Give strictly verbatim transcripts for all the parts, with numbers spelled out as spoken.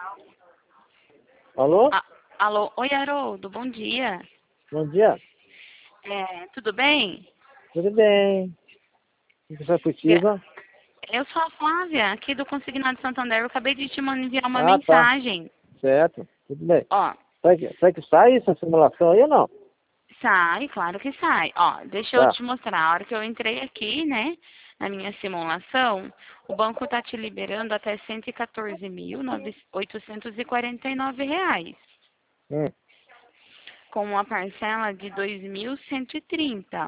Alô? A- Alô, oi Haroldo, bom dia. Bom dia. É, tudo bem? Tudo bem? O que você Gra- precisa? Eu sou a Flávia, aqui do Consignado Santander. Eu acabei de te mandar enviar uma Ah, tá. mensagem. Certo. Tudo bem. Ó, Será que, será que sai essa simulação aí ou não? sai, claro que sai. Ó, deixa eu Tá. te mostrar. A hora que eu entrei aqui, né, na minha simulação, o banco tá te liberando até cento e quatorze mil oitocentos e quarenta e nove reais, Hum. com uma parcela de dois mil cento e trinta.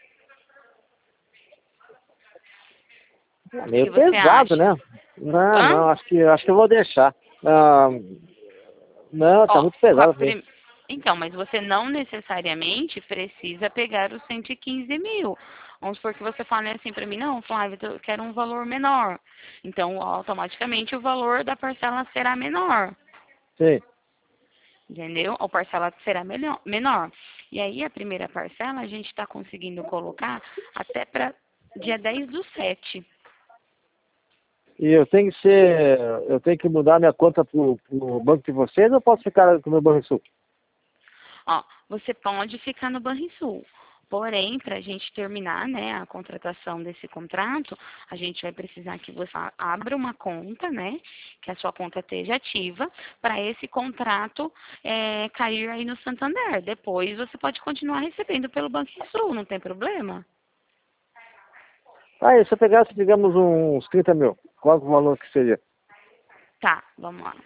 É O que meio você pesado, acha? né? Não, Hã? não, acho que, acho que eu vou deixar. Ah, não, tá Ó, muito com a pesado pra mim. prim- então, mas você não necessariamente precisa pegar os cento e quinze mil. Vamos supor que você fale assim para mim, não, Flávia, eu quero um valor menor. Então, automaticamente, o valor da parcela será menor. Sim. Entendeu? A parcela será melhor, menor. E aí, a primeira parcela, a gente está conseguindo colocar até para dia dez do sete. E eu tenho que ser, eu tenho que mudar minha conta pro, pro banco de vocês ou eu posso ficar com o meu Banco Sul? Ó, você pode ficar no Banrisul. Porém, para a gente terminar, né, a contratação desse contrato, a gente vai precisar que você abra uma conta, né, que a sua conta esteja ativa, para esse contrato é, cair aí no Santander. Depois você pode continuar recebendo pelo Banrisul, não tem problema? Ah, e se eu pegasse, digamos, uns trinta mil, qual é o valor que seria? Tá, vamos lá.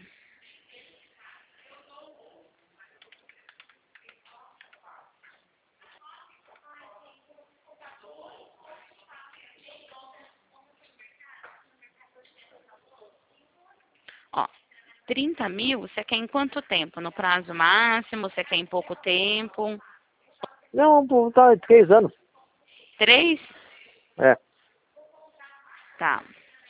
Ó, trinta mil, você quer em quanto tempo? No prazo máximo? Você quer em pouco tempo? Não, pô, tá, três anos. Três? É. Tá.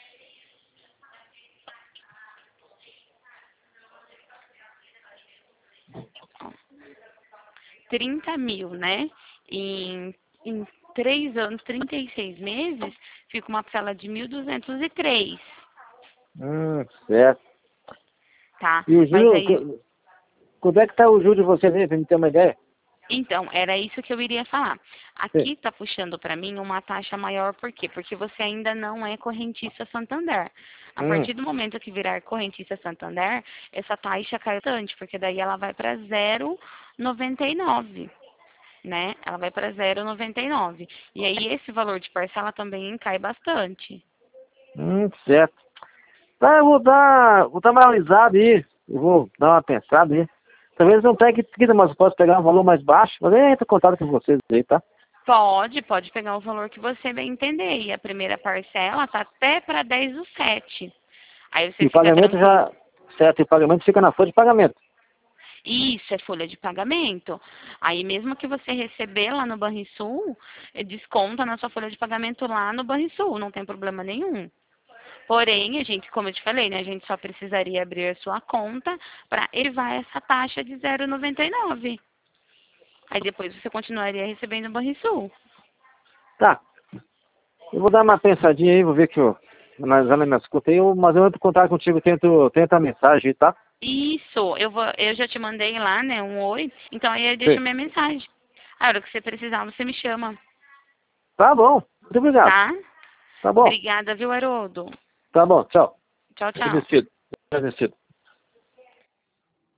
trinta mil, né? Em, em três anos, trinta e seis meses, fica uma parcela de mil duzentos e três, Hum, certo. tá? E o Mas juro, aí, qu- quando é que tá o juro de vocês aí, pra me ter uma ideia? então, era isso que eu iria falar. Sim. Aqui tá puxando para mim uma taxa maior, por quê? Porque você ainda não é correntista Santander. A Hum, partir do momento que virar correntista Santander, essa taxa cai bastante, porque daí ela vai para zero vírgula noventa e nove. Né? Ela vai para zero vírgula noventa e nove. E aí esse valor de parcela também cai bastante. hum, certo. Tá, eu vou dar, vou dar uma analisada aí, eu vou dar uma pensada aí. Talvez não pegue trinta, mas eu posso pegar um valor mais baixo, mas aí entra em contato com vocês aí, tá? Pode, pode pegar o valor que você bem entender. E a primeira parcela tá até para dez do sete. Aí E você o fica pagamento tranquilo. já, certo, e o pagamento fica na folha de pagamento. Isso é folha de pagamento. Aí mesmo que você receber lá no Banrisul, eh, desconta na sua folha de pagamento lá no Banrisul, não tem problema nenhum. Porém, a gente, como eu te falei, né, a gente só precisaria abrir a sua conta para elevar essa taxa de zero vírgula noventa e nove. Aí depois você continuaria recebendo o Banrisul. Tá, eu vou dar uma pensadinha aí, vou ver que eu, analisando as minhas contas aí, eu- mas eu entro em contato contigo, tento, tento a mensagem aí, tá? Isso, eu vou, eu já te mandei lá, né, um oi, então aí eu deixo Sim. minha mensagem. A hora que você precisar, você me chama, Tá bom, muito obrigado. tá? Tá bom, Obrigada, viu, Haroldo? tá bom, tchau. Tchau, tchau. Agradecido, agradecido.